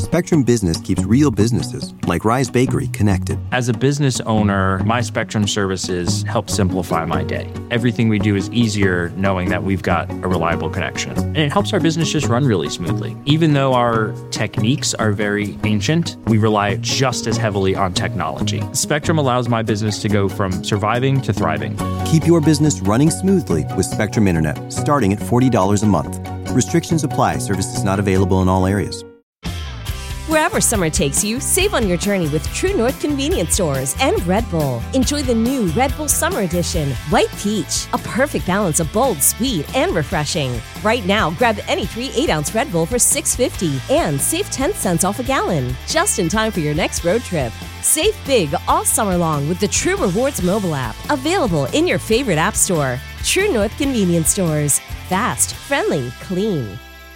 Spectrum Business keeps real businesses, like Rise Bakery, connected. As a business owner, my Spectrum services help simplify my day. Everything we do is easier knowing that we've got a reliable connection. And it helps our business just run really smoothly. Even though our techniques are very ancient, we rely just as heavily on technology. Spectrum allows my business to go from surviving to thriving. Keep your business running smoothly with Spectrum Internet, starting at $40 a month. Restrictions apply. Services not available in all areas. Wherever summer takes you, save on your journey with True North Convenience Stores and Red Bull. Enjoy the new Red Bull Summer Edition, White Peach, a perfect balance of bold, sweet, and refreshing. Right now, grab any 3 8-ounce Red Bull for $6.50 and save 10 cents off a gallon, just in time for your next road trip. Save big all summer long with the True Rewards mobile app, available in your favorite app store. True North Convenience Stores. Fast, friendly, clean.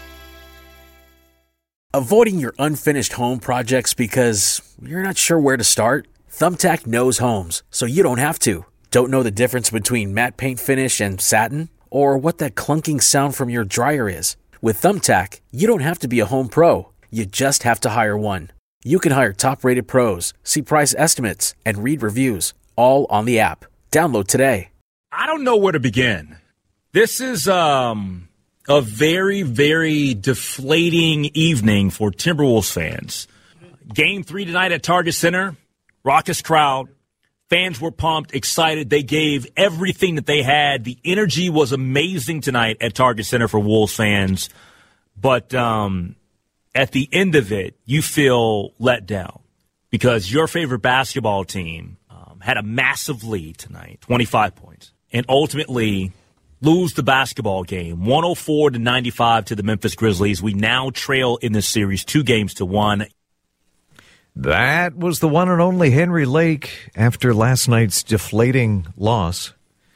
Avoiding your unfinished home projects because you're not sure where to start? Thumbtack knows homes, so you don't have to. Don't know the difference between matte paint finish and satin? Or what that clunking sound from your dryer is? With Thumbtack, you don't have to be a home pro. You just have to hire one. You can hire top-rated pros, see price estimates, and read reviews, all on the app. Download today. I don't know where to begin. This is a very, very deflating evening for Timberwolves fans. Game 3 tonight at Target Center, raucous crowd. Fans were pumped, excited. They gave everything that they had. The energy was amazing tonight at Target Center for Wolves fans. But at the end of it, you feel let down because your favorite basketball team had a massive lead tonight, 25 points, and ultimately lose the basketball game, 104-95 to the Memphis Grizzlies. We now trail in this series 2-1. That was the one and only Henry Lake after last night's deflating loss.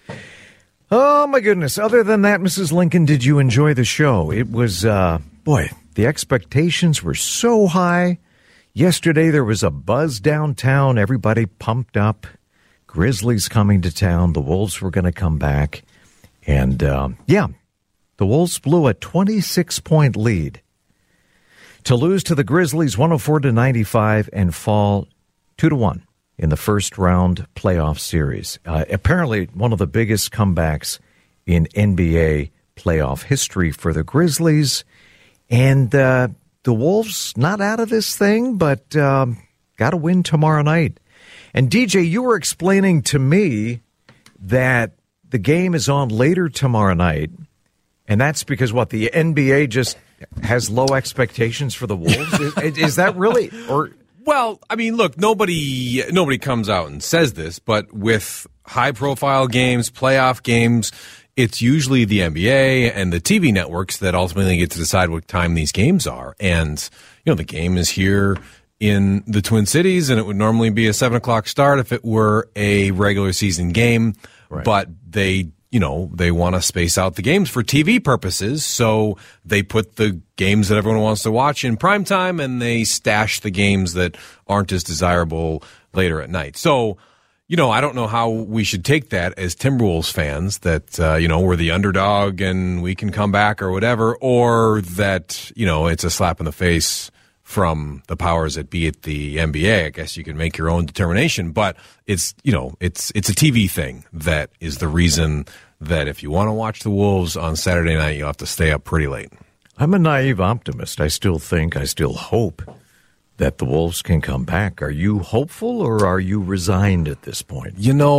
Oh, my goodness. Other than that, Mrs. Lincoln, did you enjoy the show? It was, the expectations were so high. Yesterday there was a buzz downtown, everybody pumped up. Grizzlies coming to town. The Wolves were going to come back. And, the Wolves blew a 26-point lead to lose to the Grizzlies 104-95 and fall 2-1 in the first round playoff series. Apparently one of the biggest comebacks in NBA playoff history for the Grizzlies. And the Wolves not out of this thing, but got to win tomorrow night. And DJ, you were explaining to me that the game is on later tomorrow night, and that's because, the NBA just has low expectations for the Wolves? Is that really? Or Well, I mean, look, nobody comes out and says this, but with high-profile games, playoff games, it's usually the NBA and the TV networks that ultimately get to decide what time these games are. And, the game is here in the Twin Cities, and it would normally be a 7 o'clock start if it were a regular season game. Right. But they want to space out the games for TV purposes, so they put the games that everyone wants to watch in primetime, and they stash the games that aren't as desirable later at night. So, I don't know how we should take that as Timberwolves fans, that, we're the underdog and we can come back or whatever, or that, it's a slap in the face from the powers that be at the NBA. I guess you can make your own determination, but it's a TV thing that is the reason that if you want to watch the Wolves on Saturday night, you have to stay up pretty late. I'm a naive optimist. I still hope that the Wolves can come back. Are you hopeful or are you resigned at this point?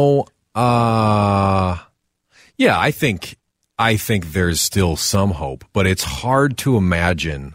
I think there's still some hope, but it's hard to imagine.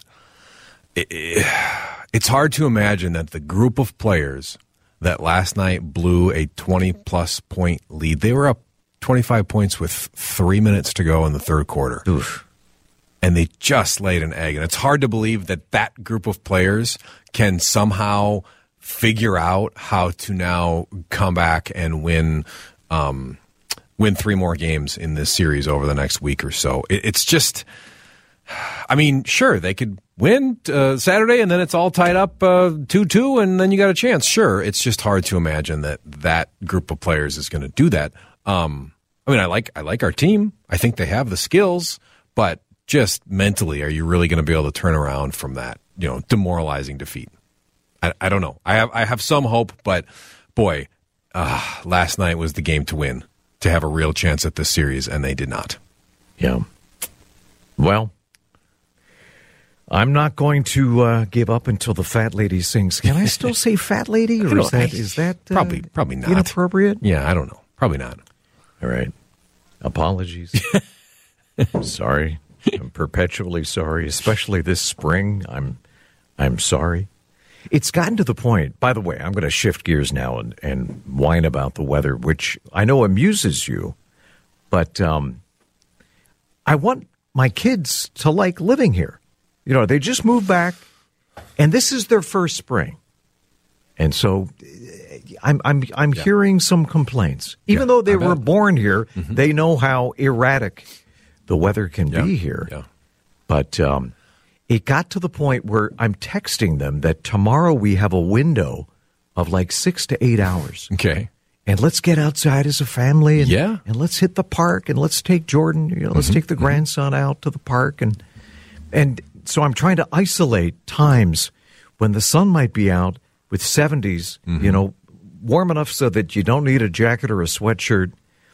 It's hard to imagine that the group of players that last night blew a 20-plus point lead, they were up 25 points with 3 minutes to go in the third quarter. Oof. And they just laid an egg. And it's hard to believe that group of players can somehow figure out how to now come back and win 3 more games in this series over the next week or so. It's just, sure, they could win Saturday and then it's all tied up 2-2 and then you got a chance. Sure, it's just hard to imagine that group of players is going to do that. I like our team. I think they have the skills, but just mentally, are you really going to be able to turn around from that demoralizing defeat. I don't know. I have some hope, but boy, last night was the game to win, to have a real chance at this series, and they did not. Yeah. Well, I'm not going to give up until the fat lady sings. Can I still say fat lady, or is that probably not inappropriate? Yeah, I don't know. Probably not. All right. Apologies. Sorry. I'm perpetually sorry, especially this spring. I'm sorry. It's gotten to the point, by the way, I'm going to shift gears now and whine about the weather, which I know amuses you, but I want my kids to like living here. They just moved back, and this is their first spring. And so I'm hearing some complaints. Even though they were born here, they know how erratic the weather can be here. Yeah. But it got to the point where I'm texting them that tomorrow we have a window of like 6 to 8 hours. Okay. And let's get outside as a family and let's hit the park and let's take Jordan, let's take the grandson out to the park. And so I'm trying to isolate times when the sun might be out with 70s, warm enough so that you don't need a jacket or a sweatshirt.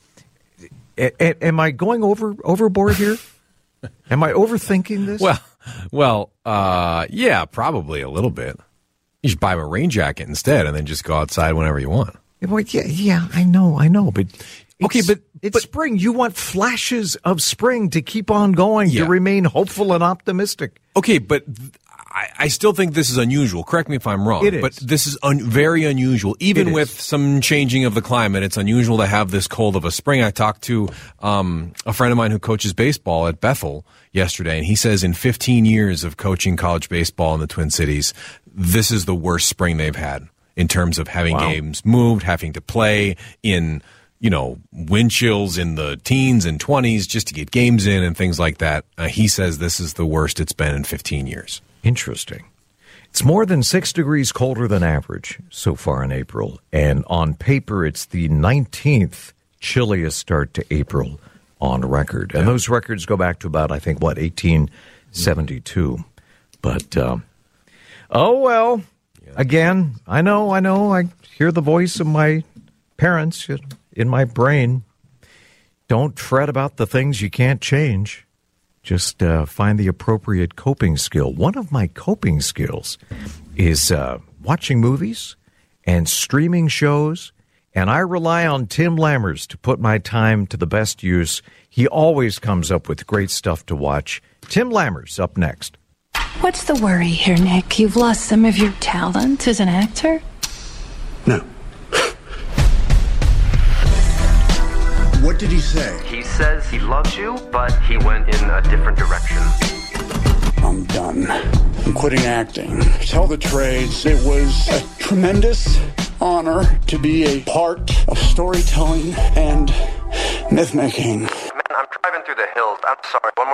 Am I going overboard here? Am I overthinking this? Well, yeah, probably a little bit. You should buy a rain jacket instead, and then just go outside whenever you want. Well, yeah, I know, but it's spring. You want flashes of spring to keep on going, to remain hopeful and optimistic. Okay, but I still think this is unusual. Correct me if I'm wrong. It is. But this is very unusual. Even with some changing of the climate, it's unusual to have this cold of a spring. I talked to a friend of mine who coaches baseball at Bethel yesterday, and he says in 15 years of coaching college baseball in the Twin Cities, this is the worst spring they've had in terms of having games moved, having to play in, wind chills in the teens and 20s just to get games in and things like that. He says this is the worst it's been in 15 years. Interesting. It's more than 6 degrees colder than average so far in April, and on paper it's the 19th chilliest start to April on record. And those records go back to about, 1872. But, again, I know, I hear the voice of my parents in my brain. Don't fret about the things you can't change. Just find the appropriate coping skill. One of my coping skills is watching movies and streaming shows, and I rely on Tim Lammers to put my time to the best use. He always comes up with great stuff to watch. Tim Lammers up next. What's the worry here, Nick? You've lost some of your talent as an actor? No. What did he say? He says he loves you, but he went in a different direction. I'm done. I'm quitting acting. Tell the trades, it was a tremendous honor to be a part of storytelling and myth-making. Man, I'm driving through the hills. I'm sorry. One more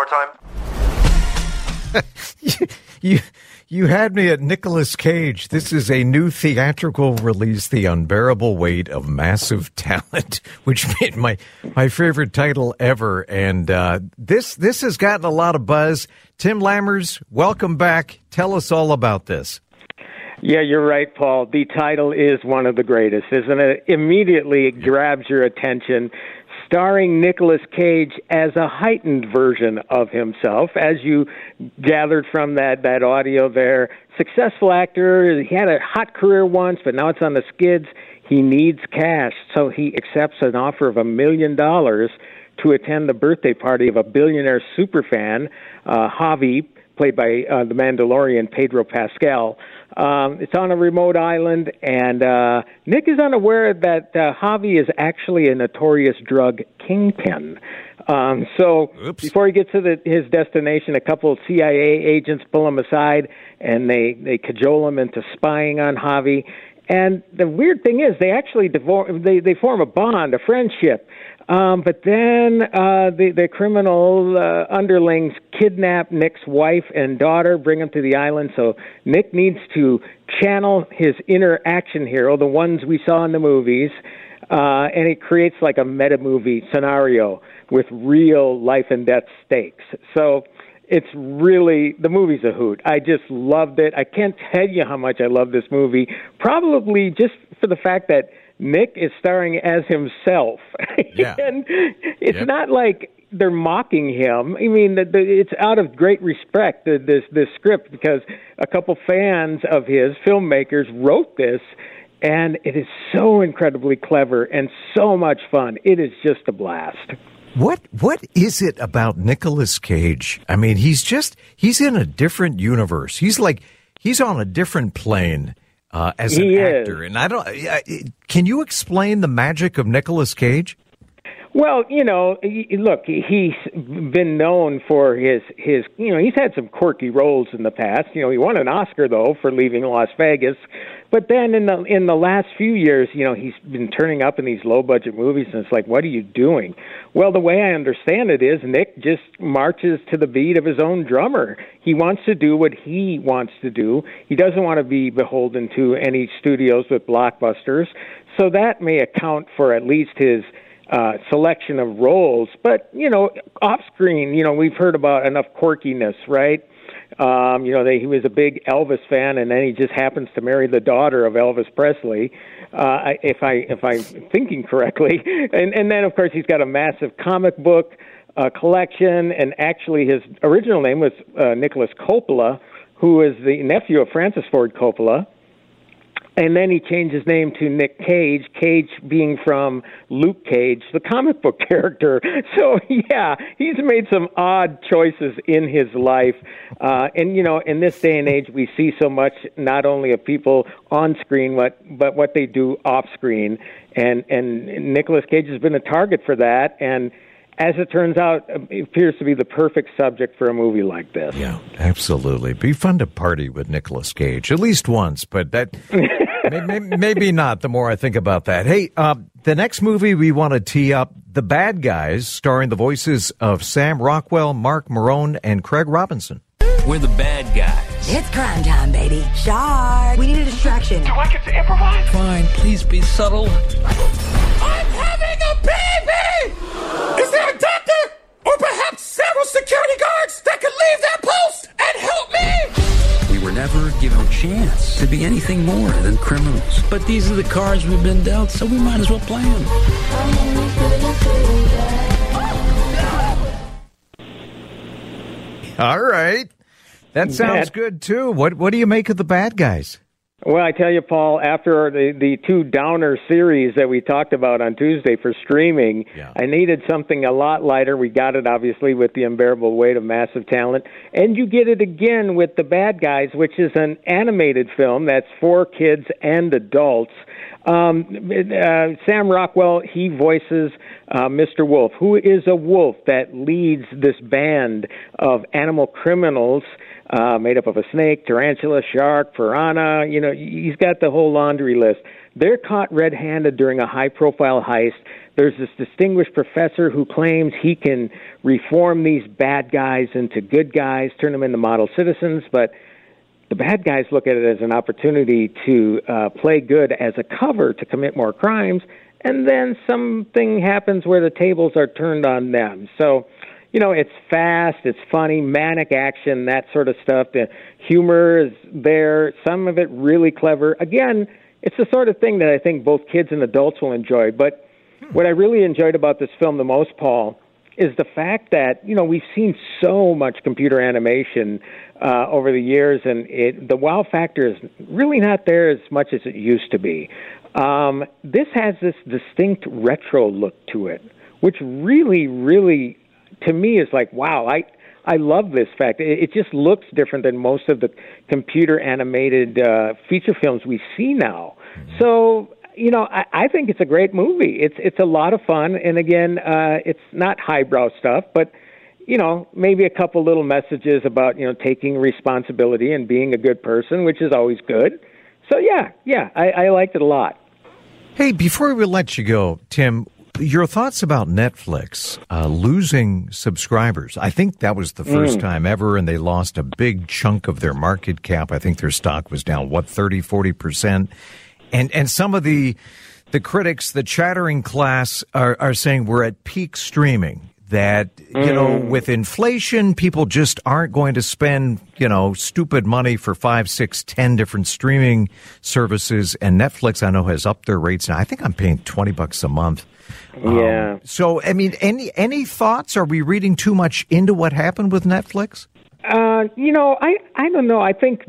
time? You had me at Nicolas Cage. This is a new theatrical release, The Unbearable Weight of Massive Talent, which made my favorite title ever. And this has gotten a lot of buzz. Tim Lammers, welcome back. Tell us all about this. Yeah, you're right, Paul. The title is one of the greatest, isn't it? Immediately it grabs your attention. Starring Nicolas Cage as a heightened version of himself, as you gathered from that audio there. Successful actor. He had a hot career once, but now it's on the skids. He needs cash, so he accepts an offer of $1 million to attend the birthday party of a billionaire superfan, Javi, played by the Mandalorian Pedro Pascal. It's on a remote island, and Nick is unaware that Javi is actually a notorious drug kingpin. Before he gets to his destination, a couple of CIA agents pull him aside, and they cajole him into spying on Javi. And the weird thing is, they actually they form a bond, a friendship. But then the criminal underlings kidnap Nick's wife and daughter, bring them to the island. So Nick needs to channel his inner action hero, the ones we saw in the movies, and it creates like a meta-movie scenario with real life and death stakes. So It's really, the movie's a hoot. I just loved it. I can't tell you how much I love this movie, probably just for the fact that Nick is starring as himself. Yeah. And it's not like they're mocking him. I mean, it's out of great respect, this script, because a couple fans of his, filmmakers, wrote this, and it is so incredibly clever and so much fun. It is just a blast. What is it about Nicolas Cage? I mean, he's in a different universe. He's on a different plane as an actor. And can you explain the magic of Nicolas Cage? Well, look, he's been known for his he's had some quirky roles in the past. He won an Oscar, though, for Leaving Las Vegas. But then in the last few years, he's been turning up in these low-budget movies, and it's like, what are you doing? Well, the way I understand it is Nick just marches to the beat of his own drummer. He wants to do what he wants to do. He doesn't want to be beholden to any studios with blockbusters. So that may account for at least his selection of roles. But, off screen, we've heard about enough quirkiness, right? He was a big Elvis fan, and then he just happens to marry the daughter of Elvis Presley, if I'm thinking correctly. And then, of course, he's got a massive comic book collection, and actually his original name was Nicholas Coppola, who is the nephew of Francis Ford Coppola. And then he changed his name to Nick Cage, Cage being from Luke Cage, the comic book character. So, yeah, he's made some odd choices in his life. And, in this day and age, we see so much not only of people on screen, but what they do off screen. And Nicolas Cage has been a target for that. And as it turns out, it appears to be the perfect subject for a movie like this. Yeah, absolutely. Be fun to party with Nicolas Cage, at least once, but that maybe not the more I think about that. Hey, the next movie we want to tee up, The Bad Guys, starring the voices of Sam Rockwell, Mark Marone, and Craig Robinson. We're the bad guys. It's crime time, baby. Shark. We need a distraction. Do I get to improvise? Fine, please be subtle. I'm having a baby! Is there a doctor? Or perhaps several security guards that could leave their post and help me? We were never given a chance to be anything more than criminals. But these are the cards we've been dealt, so we might as well play them. All right. That sounds good, too. What do you make of The Bad Guys? Well, I tell you, Paul, after the two downer series that we talked about on Tuesday for streaming, I needed something a lot lighter. We got it, obviously, with The Unbearable Weight of Massive Talent. And you get it again with The Bad Guys, which is an animated film that's for kids and adults. Sam Rockwell, he voices Mr. Wolf, who is a wolf that leads this band of animal criminals made up of a snake, tarantula, shark, piranha. He's got the whole laundry list. They're caught red-handed during a high-profile heist. There's this distinguished professor who claims he can reform these bad guys into good guys, turn them into model citizens, but the bad guys look at it as an opportunity to play good as a cover to commit more crimes, and then something happens where the tables are turned on them. So, it's fast, it's funny, manic action, that sort of stuff. The humor is there, some of it really clever. Again, it's the sort of thing that I think both kids and adults will enjoy. But what I really enjoyed about this film the most, Paul, is the fact that, we've seen so much computer animation over the years, and the wow factor is really not there as much as it used to be. This has this distinct retro look to it, which really, really, to me, is like, wow, I love this fact. It just looks different than most of the computer animated feature films we see now. So, I think it's a great movie. It's a lot of fun, and again, it's not highbrow stuff, but maybe a couple little messages about taking responsibility and being a good person, which is always good. So yeah, I liked it a lot. Hey, before we let you go, Tim, your thoughts about Netflix losing subscribers. I think that was the first time ever, and they lost a big chunk of their market cap. I think their stock was down, 30-40%. And some of the critics, the chattering class, are saying we're at peak streaming. that, with inflation, people just aren't going to spend, stupid money for 5, 6, 10 different streaming services. And Netflix, I know, has upped their rates now. I think I'm paying $20 a month. Yeah. So, I mean, any thoughts? Are we reading too much into what happened with Netflix? I don't know. I think,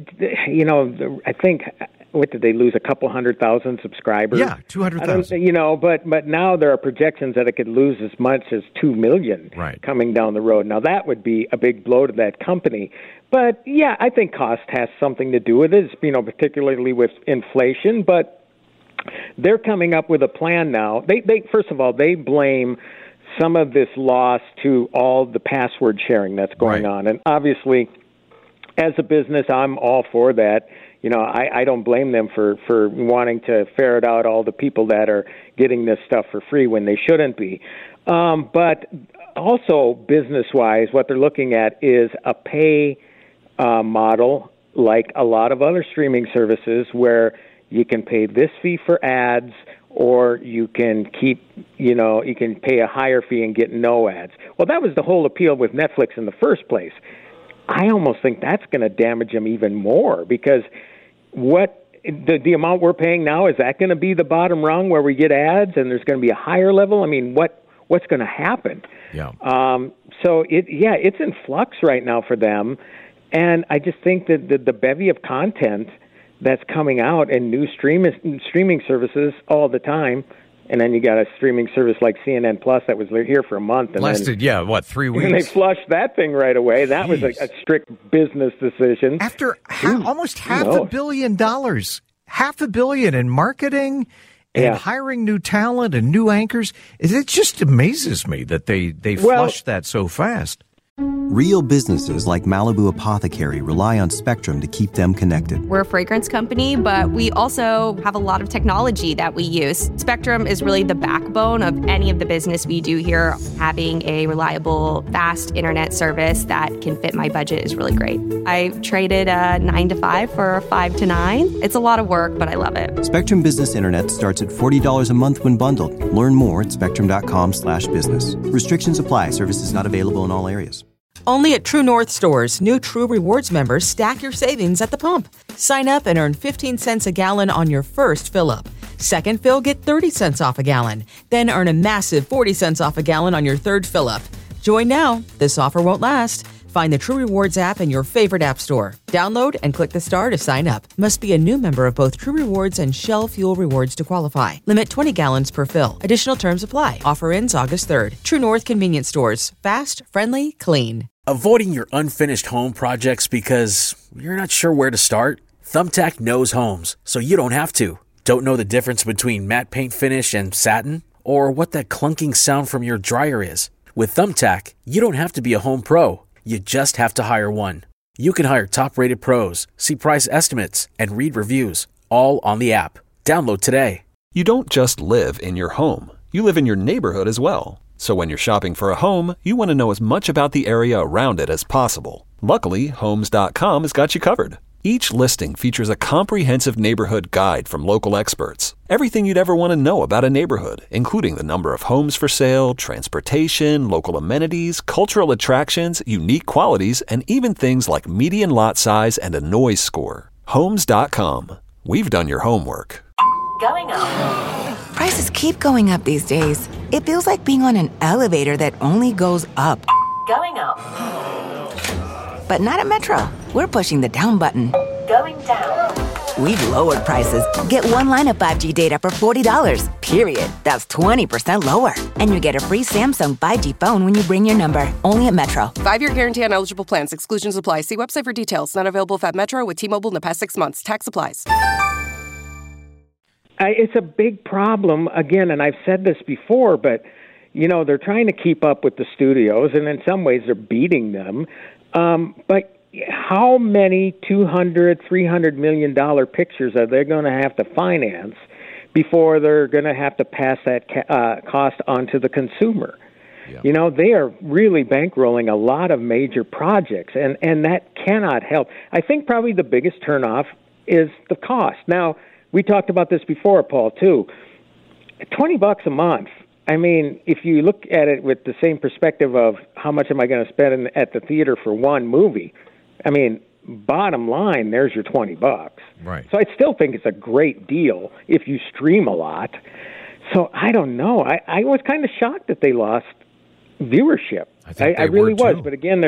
what did they lose? A couple 100,000 subscribers? Yeah, 200,000. But now there are projections that it could lose as much as 2 million coming down the road. Now that would be a big blow to that company. But yeah, I think cost has something to do with it. Particularly with inflation. But they're coming up with a plan now. They first of all, they blame some of this loss to all the password sharing that's going on. And obviously, as a business, I'm all for that. I don't blame them for wanting to ferret out all the people that are getting this stuff for free when they shouldn't be. But also, business-wise, what they're looking at is a pay model like a lot of other streaming services where you can pay this fee for ads, or you can you can pay a higher fee and get no ads. Well, that was the whole appeal with Netflix in the first place. I almost think that's going to damage them even more, because the amount we're paying now, is that going to be the bottom rung where we get ads and there's going to be a higher level? I mean, what's going to happen? Yeah. So it's in flux right now for them, and I just think that the bevy of content that's coming out and new streaming services all the time. And then you got a streaming service like CNN Plus that was here for a month. And lasted, 3 weeks? And they flushed that thing right away. That was a strict business decision. After almost $500 million, $500 million in marketing and hiring new talent and new anchors. It just amazes me that they flushed that so fast. Real businesses like Malibu Apothecary rely on Spectrum to keep them connected. We're a fragrance company, but we also have a lot of technology that we use. Spectrum is really the backbone of any of the business we do here. Having a reliable, fast internet service that can fit my budget is really great. I traded a 9 to 5 for a 5 to 9. It's a lot of work, but I love it. Spectrum Business Internet starts at $40 a month when bundled. Learn more at spectrum.com/business. Restrictions apply. Services not available in all areas. Only at True North stores, new True Rewards members stack your savings at the pump. Sign up and earn 15 cents a gallon on your first fill-up. Second fill, get 30 cents off a gallon. Then earn a massive 40 cents off a gallon on your third fill-up. Join now. This offer won't last. Find the True Rewards app in your favorite app store. Download and click the star to sign up. Must be a new member of both True Rewards and Shell Fuel Rewards to qualify. Limit 20 gallons per fill. Additional terms apply. Offer ends August 3rd. True North Convenience Stores. Fast, friendly, clean. Avoiding your unfinished home projects because you're not sure where to start? Thumbtack knows homes, so you don't have to. Don't know the difference between matte paint finish and satin? Or what that clunking sound from your dryer is? With Thumbtack, you don't have to be a home pro. You just have to hire one. You can hire top-rated pros, see price estimates, and read reviews, all on the app. Download today. You don't just live in your home. You live in your neighborhood as well. So when you're shopping for a home, you want to know as much about the area around it as possible. Luckily, Homes.com has got you covered. Each listing features a comprehensive neighborhood guide from local experts. Everything you'd ever want to know about a neighborhood, including the number of homes for sale, transportation, local amenities, cultural attractions, unique qualities, and even things like median lot size and a noise score. Homes.com. We've done your homework. Going up. Prices keep going up these days. It feels like being on an elevator that only goes up. Going up. But not at Metro. We're pushing the down button. Going down. We've lowered prices. Get one line of 5G data for $40, period. That's 20% lower. And you get a free Samsung 5G phone when you bring your number. Only at Metro. 5-year guarantee on eligible plans. Exclusions apply. See website for details. Not available at Metro with T-Mobile in the past 6 months. Tax applies. It's a big problem, again, and I've said this before, but, they're trying to keep up with the studios, and in some ways they're beating them. But how many $200, $300 million pictures are they going to have to finance before they're going to have to pass that cost on to the consumer? Yeah. They are really bankrolling a lot of major projects, and that cannot help. I think probably the biggest turnoff is the cost. Now, we talked about this before, Paul, too. $20 a month. I mean, if you look at it with the same perspective of how much am I going to spend at the theater for one movie, I mean, bottom line, there's your $20. Right. So I still think it's a great deal if you stream a lot. So I don't know. I was kind of shocked that they lost viewership. I really was. But again,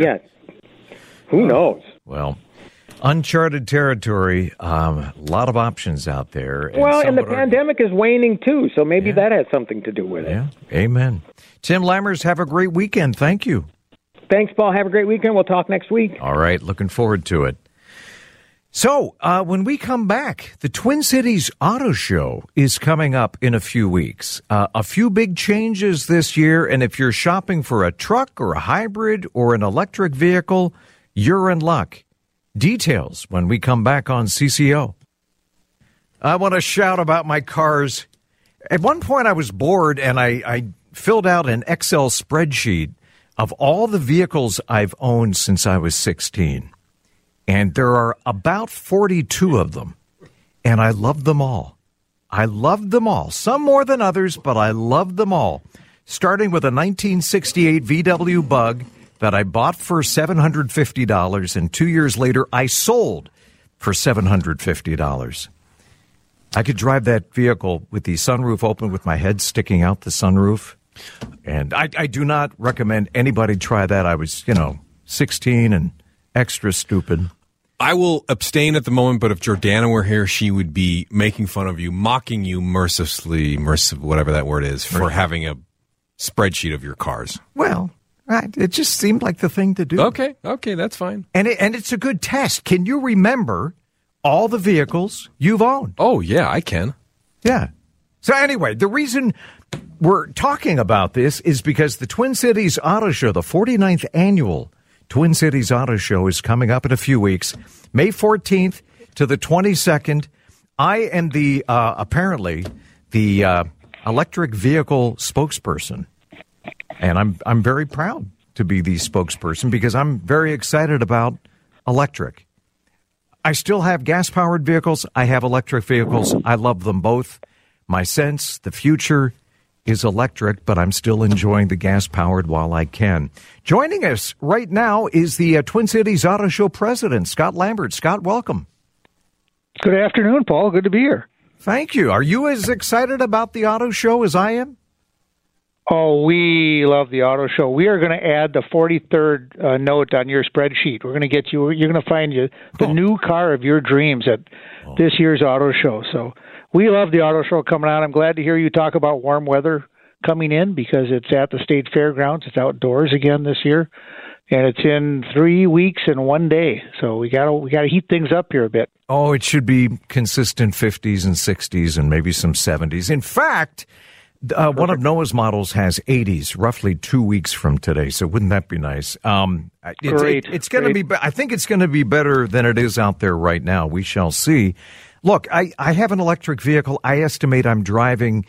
who knows? Well, uncharted territory, a lot of options out there. And the pandemic is waning, too, so maybe that has something to do with it. Yeah, amen. Tim Lammers, have a great weekend. Thank you. Thanks, Paul. Have a great weekend. We'll talk next week. All right, looking forward to it. So, when we come back, the Twin Cities Auto Show is coming up in a few weeks. A few big changes this year, and if you're shopping for a truck or a hybrid or an electric vehicle, you're in luck. Details when we come back on CCO. I want to shout about my cars. At one point, I was bored, and I filled out an Excel spreadsheet of all the vehicles I've owned since I was 16. And there are about 42 of them, and I love them all. I love them all. Some more than others, but I love them all. Starting with a 1968 VW Bug that I bought for $750, and 2 years later I sold for $750. I could drive that vehicle with the sunroof open with my head sticking out the sunroof, and I do not recommend anybody try that. I was, 16 and extra stupid. I will abstain at the moment, but if Jordana were here, she would be making fun of you, mocking you mercifully, whatever that word is, for having a spreadsheet of your cars. Well, it just seemed like the thing to do. Okay, that's fine. And it's a good test. Can you remember all the vehicles you've owned? Oh, yeah, I can. Yeah. So anyway, the reason we're talking about this is because the Twin Cities Auto Show, the 49th annual Twin Cities Auto Show, is coming up in a few weeks, May 14th to the 22nd. I am apparently the electric vehicle spokesperson, and I'm very proud to be the spokesperson because I'm very excited about electric. I still have gas-powered vehicles. I have electric vehicles. I love them both. My sense, the future is electric, but I'm still enjoying the gas-powered while I can. Joining us right now is the Twin Cities Auto Show president, Scott Lambert. Scott, welcome. Good afternoon, Paul. Good to be here. Thank you. Are you as excited about the auto show as I am? Oh, we love the auto show. We are going to add the 43rd note on your spreadsheet. We're going to get you. You're going to find the new car of your dreams at this year's auto show. So we love the auto show coming out. I'm glad to hear you talk about warm weather coming in because it's at the state fairgrounds. It's outdoors again this year, and it's in 3 weeks and 1 day. So we got to heat things up here a bit. Oh, it should be consistent 50s and 60s and maybe some 70s. In fact, one of Noah's models has 80s, roughly 2 weeks from today. So wouldn't that be nice? It's going to be. I think it's going to be better than it is out there right now. We shall see. Look, I have an electric vehicle. I estimate I'm driving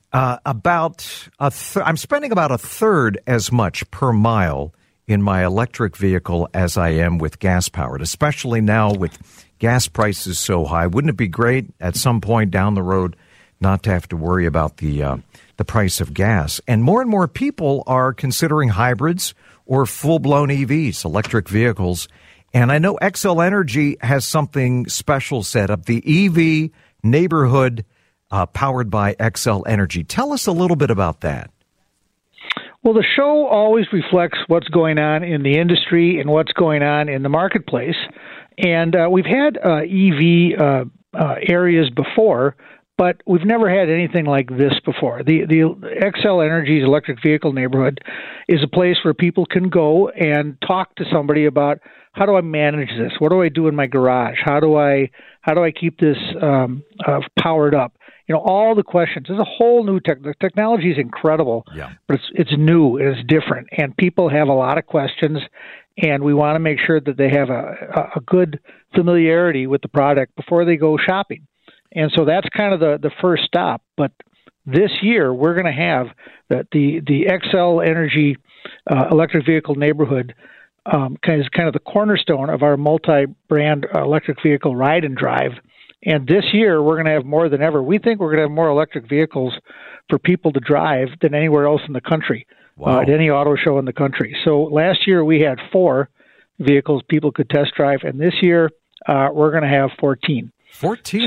about I'm spending about a third as much per mile in my electric vehicle as I am with gas powered, especially now with gas prices so high. Wouldn't it be great at some point down the road not to have to worry about the price of gas? And more people are considering hybrids or full-blown EVs, electric vehicles. And I know Xcel Energy has something special set up, the EV neighborhood powered by Xcel Energy. Tell us a little bit about that. Well, the show always reflects what's going on in the industry and what's going on in the marketplace. And we've had EV areas before, but we've never had anything like this before. The Xcel Energy's electric vehicle neighborhood is a place where people can go and talk to somebody about, how do I manage this? What do I do in my garage? How do I keep this powered up? All the questions. There's a whole new the technology is incredible, but it's new and it's different, and people have a lot of questions, and we want to make sure that they have a good familiarity with the product before they go shopping. And so that's kind of the first stop. But this year we're going to have the Xcel Energy electric vehicle neighborhood kind of the cornerstone of our multi-brand electric vehicle ride and drive. And this year, we're going to have more than ever. We think we're going to have more electric vehicles for people to drive than anywhere else in the country, at any auto show in the country. So last year, we had 4 vehicles people could test drive, and this year, we're going to have 14. 14?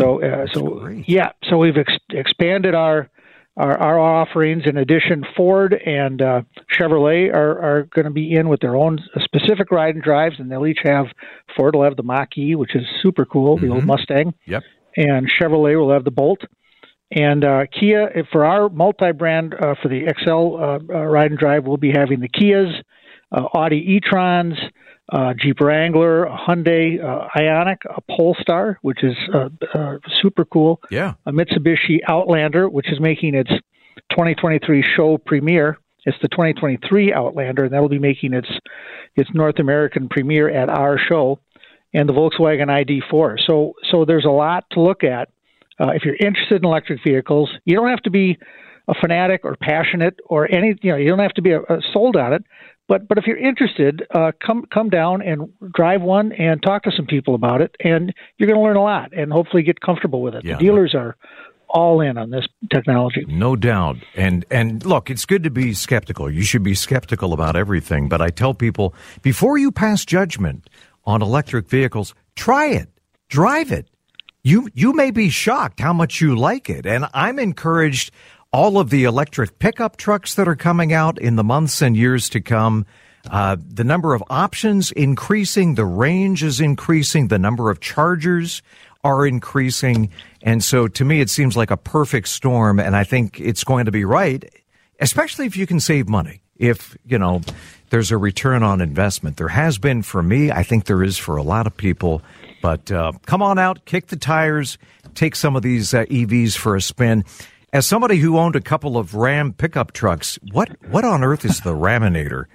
So we've expanded our offerings. In addition, Ford and Chevrolet are going to be in with their own specific ride and drives, and they'll each have, Ford will have the Mach-E, which is super cool, the old Mustang. Yep. And Chevrolet will have the Bolt. And Kia, for our multi-brand, for the XL ride and drive, we'll be having the Kias, Audi e-trons, Jeep Wrangler, a Hyundai Ioniq, a Polestar, which is super cool. Yeah. A Mitsubishi Outlander, which is making its 2023 show premiere. It's the 2023 Outlander, and that will be making its North American premiere at our show, and the Volkswagen ID4. So there's a lot to look at. If you're interested in electric vehicles, you don't have to be a fanatic or passionate or any. You don't have to be sold on it. But if you're interested, come down and drive one and talk to some people about it, and you're going to learn a lot and hopefully get comfortable with it. Yeah, the dealers are all in on this technology. No doubt. And look, it's good to be skeptical. You should be skeptical about everything. But I tell people, before you pass judgment on electric vehicles, try it. Drive it. You may be shocked how much you like it. And I'm encouraged. All of the electric pickup trucks that are coming out in the months and years to come, the number of options increasing, the range is increasing, the number of chargers are increasing. And so to me, it seems like a perfect storm. And I think it's going to be right, especially if you can save money. If, there's a return on investment. There has been for me. I think there is for a lot of people. But come on out, kick the tires, take some of these EVs for a spin. As somebody who owned a couple of Ram pickup trucks, what on earth is the Raminator?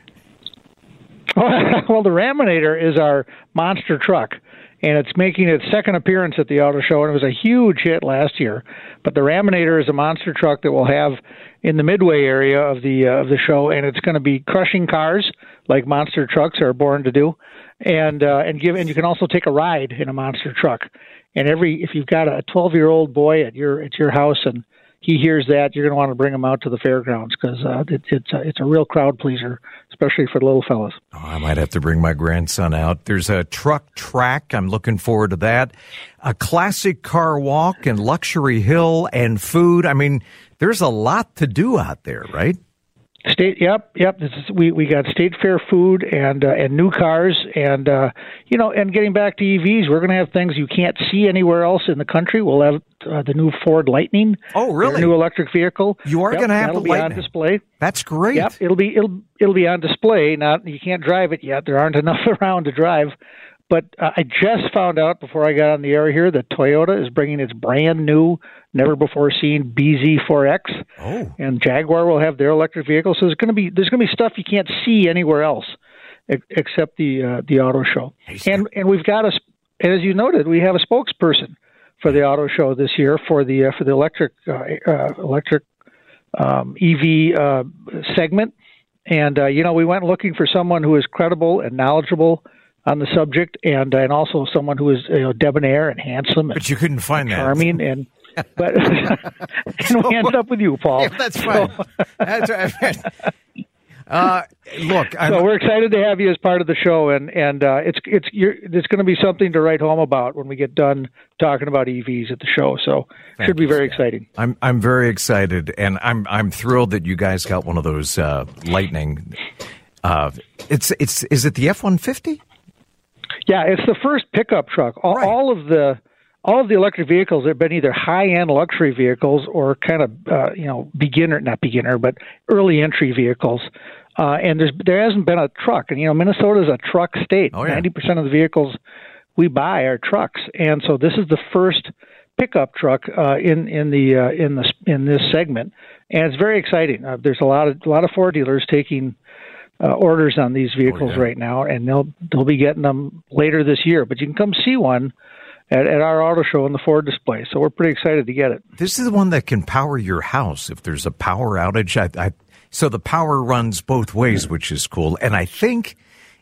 Well, the Raminator is our monster truck, and it's making its second appearance at the auto show, and it was a huge hit last year. But the Raminator is a monster truck that we'll have in the Midway area of the show, and it's going to be crushing cars like monster trucks are born to do, and you can also take a ride in a monster truck. And if you've got a 12-year-old boy at your house and he hears that, you're going to want to bring him out to the fairgrounds because it's a real crowd pleaser, especially for the little fellas. Oh, I might have to bring my grandson out. There's a truck track. I'm looking forward to that. A classic car walk and luxury hill and food. I mean, there's a lot to do out there, right? Yep. We got state fair food and new cars and getting back to EVs, we're going to have things you can't see anywhere else in the country. We'll have the new Ford Lightning. Oh, really? Their new electric vehicle. You are going to have the Lightning. That'll be on display. That's great. Yep, it'll be on display. Now you can't drive it yet. There aren't enough around to drive. But I just found out before I got on the air here that Toyota is bringing its brand new, never-before-seen BZ4X, and Jaguar will have their electric vehicle. So there's going to be stuff you can't see anywhere else except the auto show. And we've got as you noted, we have a spokesperson for the auto show this year for the electric EV segment. And we went looking for someone who is credible and knowledgeable on the subject, and also someone who is debonair and handsome. But you couldn't find that. Charming, and we ended up with you, Paul. Yeah, that's fine. That's right. Look, so we're excited to have you as part of the show, and it's going to be something to write home about when we get done talking about EVs at the show. So should be very exciting. I'm very excited, and I'm thrilled that you guys got one of those Lightning. Is it the F-150? Yeah, it's the first pickup truck. All of the electric vehicles have been either high-end luxury vehicles or kind of not beginner, but early entry vehicles. And there hasn't been a truck. And Minnesota is a truck state. 90% of the vehicles we buy are trucks, and so this is the first pickup truck in this segment, and it's very exciting. There's a lot of Ford dealers taking orders on these vehicles right now, and they'll be getting them later this year. But you can come see one at our auto show in the Ford display. So we're pretty excited to get it. This is the one that can power your house if there's a power outage. So the power runs both ways, which is cool. And I think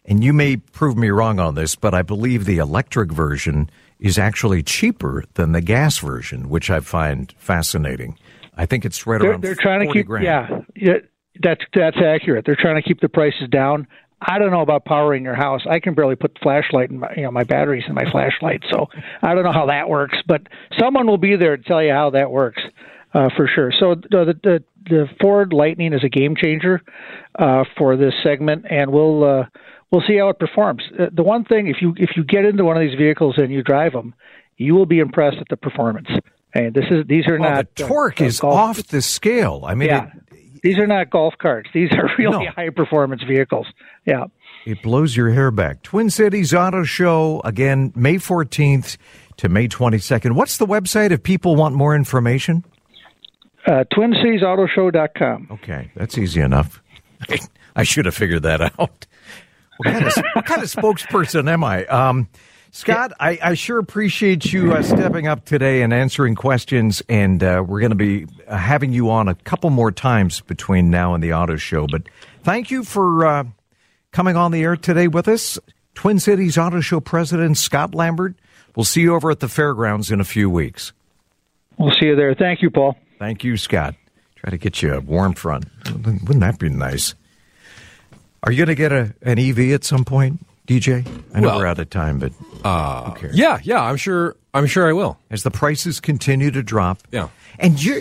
and you may prove me wrong on this, but I believe the electric version is actually cheaper than the gas version, which I find fascinating. I think it's right around they're trying to keep $40,000. Yeah, that's accurate. They're trying to keep the prices down. I don't know about powering your house. I can barely put the flashlight in my batteries in my flashlight, so I don't know how that works. But someone will be there to tell you how that works for sure. So the Ford Lightning is a game changer for this segment, and we'll see how it performs. The one thing, if you get into one of these vehicles and you drive them, you will be impressed at the performance. And these are not the torque is off the scale. I mean, these are not golf carts. These are really high performance vehicles. Yeah. It blows your hair back. Twin Cities Auto Show, again, May 14th to May 22nd. What's the website if people want more information? TwinCitiesAutoShow.com. Okay, that's easy enough. I should have figured that out. What kind of spokesperson am I? Scott, I sure appreciate you stepping up today and answering questions, and we're going to be having you on a couple more times between now and the auto show. But thank you for coming on the air today with us. Twin Cities Auto Show President Scott Lambert. We'll see you over at the fairgrounds in a few weeks. We'll see you there. Thank you, Paul. Thank you, Scott. Try to get you a warm front. Wouldn't that be nice? Are you going to get an EV at some point, DJ? I know we're out of time, but who cares? Yeah, I'm sure I will. As the prices continue to drop. Yeah. And you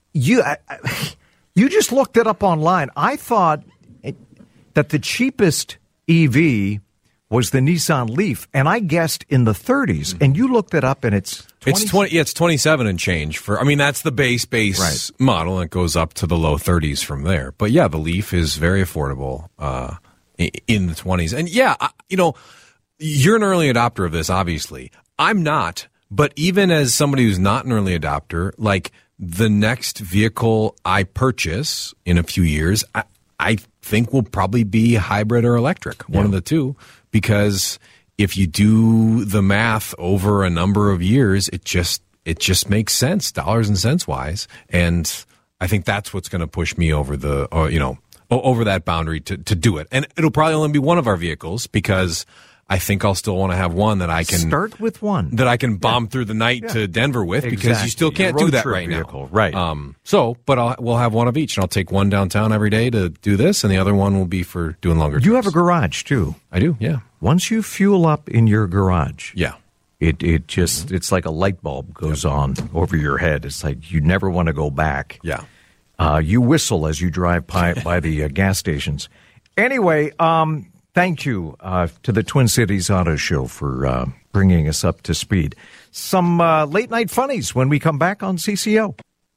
just looked it up online. I thought that the cheapest EV was the Nissan Leaf, and I guessed in the 30s. And you looked it up, and it's 20. It's 27 and change that's the base model, and it goes up to the low 30s from there. But yeah, the Leaf is very affordable in the 20s. And yeah, you're an early adopter of this, obviously. I'm not, but even as somebody who's not an early adopter, like the next vehicle I purchase in a few years, I think will probably be hybrid or electric, one of the two, because if you do the math over a number of years, it just makes sense, dollars and cents wise. And I think that's what's going to push me over over that boundary to do it. And it'll probably only be one of our vehicles, because I think I'll still want to have one that I can start with, one that I can bomb through the night to Denver with, because you still can't do that right vehicle. now. Right. But we'll have one of each, and I'll take one downtown every day to do this, and the other one will be for doing longer trips. You have a garage too. I do. Yeah. Once you fuel up in your garage, it's like a light bulb goes on over your head. It's like you never want to go back. Yeah. You whistle as you drive by the gas stations. Anyway, thank you to the Twin Cities Auto Show for bringing us up to speed. Some late-night funnies when we come back on CCO.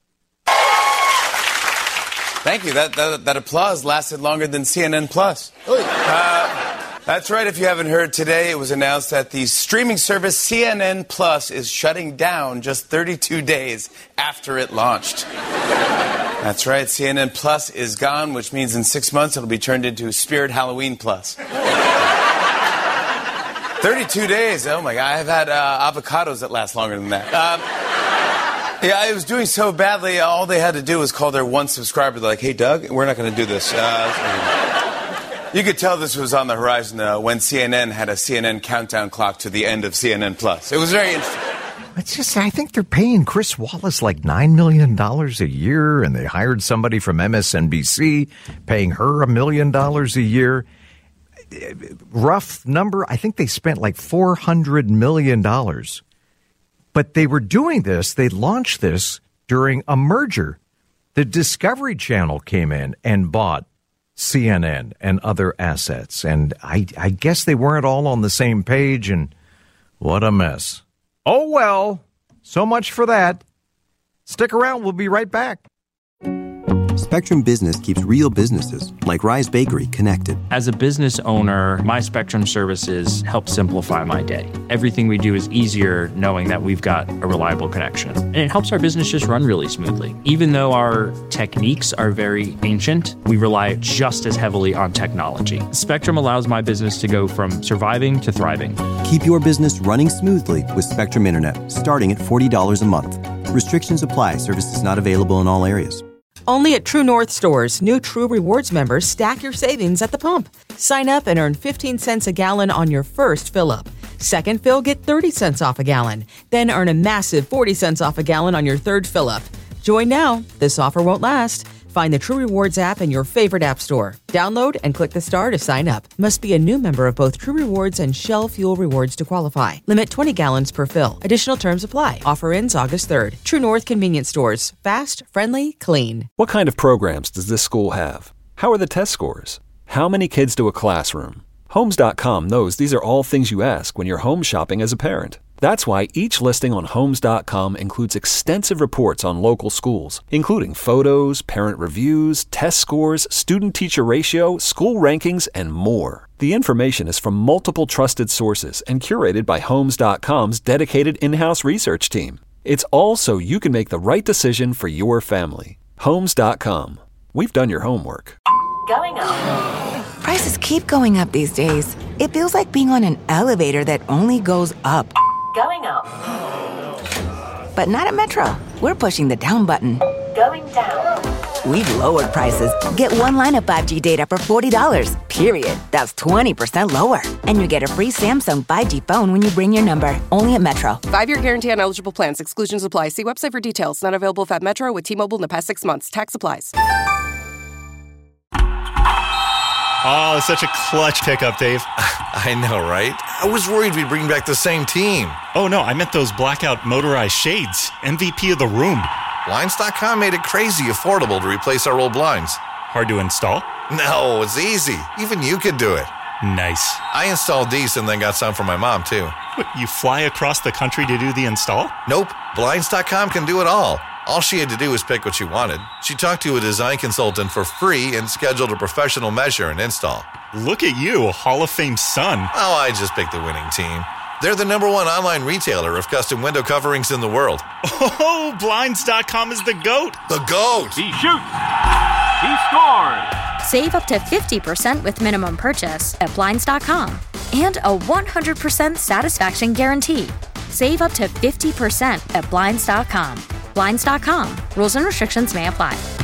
Thank you. That applause lasted longer than CNN Plus. That's right. If you haven't heard, today it was announced that the streaming service CNN Plus is shutting down just 32 days after it launched. That's right. CNN Plus is gone, which means in 6 months it'll be turned into Spirit Halloween Plus. 32 days. Oh, my God. I've had avocados that last longer than that. Yeah, it was doing so badly, all they had to do was call their one subscriber. They're like, hey, Doug, we're not going to do this. You could tell this was on the horizon when CNN had a CNN countdown clock to the end of CNN Plus. It was very interesting. I think they're paying Chris Wallace like $9 million a year, and they hired somebody from MSNBC paying her $1 million a year. Rough number, I think they spent like $400 million. But they were doing this, they launched this during a merger. The Discovery Channel came in and bought CNN and other assets. And I guess they weren't all on the same page, and what a mess. Oh, well, so much for that. Stick around. We'll be right back. Spectrum Business keeps real businesses, like Rise Bakery, connected. As a business owner, my Spectrum services help simplify my day. Everything we do is easier knowing that we've got a reliable connection. And it helps our business just run really smoothly. Even though our techniques are very ancient, we rely just as heavily on technology. Spectrum allows my business to go from surviving to thriving. Keep your business running smoothly with Spectrum Internet, starting at $40 a month. Restrictions apply. Services not available in all areas. Only at True North stores, new True Rewards members stack your savings at the pump. Sign up and earn 15 cents a gallon on your first fill-up. Second fill, get 30 cents off a gallon. Then earn a massive 40 cents off a gallon on your third fill-up. Join now. This offer won't last. Find the True Rewards app in your favorite app store. Download and click the star to sign up. Must be a new member of both True Rewards and Shell Fuel Rewards to qualify. Limit 20 gallons per fill. Additional terms apply. Offer ends August 3rd. True North Convenience Stores. Fast, friendly, clean. What kind of programs does this school have? How are the test scores? How many kids do a classroom? Homes.com knows these are all things you ask when you're home shopping as a parent. That's why each listing on Homes.com includes extensive reports on local schools, including photos, parent reviews, test scores, student-teacher ratio, school rankings, and more. The information is from multiple trusted sources and curated by Homes.com's dedicated in-house research team. It's all so you can make the right decision for your family. Homes.com. We've done your homework. Going up. Prices keep going up these days. It feels like being on an elevator that only goes up. Going up. But not at Metro. We're pushing the down button. Going down. We've lowered prices. Get one line of 5G data for $40, period. That's 20% lower. And you get a free Samsung 5G phone when you bring your number. Only at Metro. 5-year guarantee on eligible plans. Exclusions apply. See website for details. Not available at Metro with T-Mobile in the past 6 months. Tax applies. Oh, such a clutch pickup, Dave. I know, right? I was worried we'd bring back the same team. Oh, no, I meant those blackout motorized shades. MVP of the room. Blinds.com made it crazy affordable to replace our old blinds. Hard to install? No, it's easy. Even you could do it. Nice. I installed these and then got some for my mom, too. What, you fly across the country to do the install? Nope. Blinds.com can do it all. All she had to do was pick what she wanted. She talked to a design consultant for free and scheduled a professional measure and install. Look at you, Hall of Fame son. Oh, I just picked the winning team. They're the #1 online retailer of custom window coverings in the world. Oh, Blinds.com is the GOAT. The GOAT! He shoots. He scores. Save up to 50% with minimum purchase at Blinds.com. And a 100% satisfaction guarantee. Save up to 50% at Blinds.com. Blinds.com. Rules and restrictions may apply.